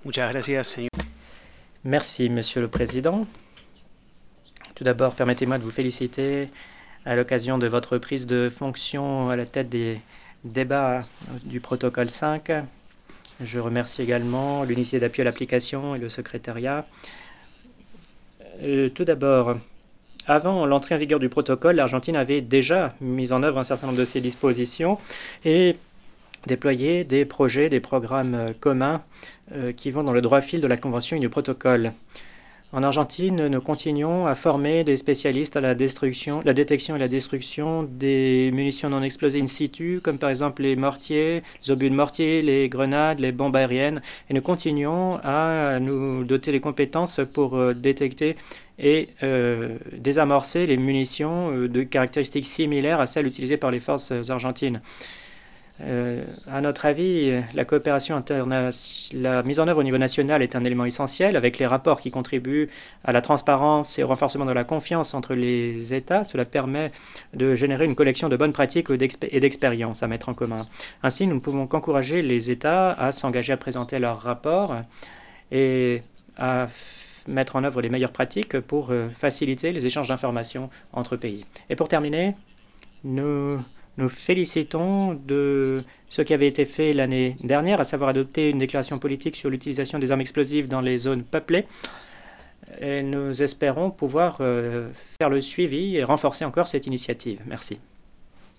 Muchas gracias, señor. Merci, Monsieur le Président. Tout d'abord, permettez-moi de vous féliciter à l'occasion de votre prise de fonction à la tête des débats du protocole 5. Je remercie également l'unité d'appui à l'application et le secrétariat. Tout d'abord, avant l'entrée en vigueur du protocole, l'Argentine avait déjà mis en œuvre un certain nombre de ses dispositions et déployé des projets, des programmes communs qui vont dans le droit fil de la Convention et du protocole. En Argentine, nous continuons à former des spécialistes à la détection et la destruction des munitions non explosées in situ, comme par exemple les mortiers, les obus de mortier, les grenades, les bombes aériennes. Et nous continuons à nous doter des compétences pour détecter et désamorcer les munitions de caractéristiques similaires à celles utilisées par les forces argentines. À notre avis, la coopération internationale, la mise en œuvre au niveau national est un élément essentiel avec les rapports qui contribuent à la transparence et au renforcement de la confiance entre les États. Cela permet de générer une collection de bonnes pratiques et d'expériences à mettre en commun. Ainsi, nous ne pouvons qu'encourager les États à s'engager à présenter leurs rapports et à mettre en œuvre les meilleures pratiques pour faciliter les échanges d'informations entre pays. Et pour terminer, nous nous félicitons de ce qui avait été fait l'année dernière, à savoir adopter une déclaration politique sur l'utilisation des armes explosives dans les zones peuplées. Et nous espérons pouvoir faire le suivi et renforcer encore cette initiative. Merci.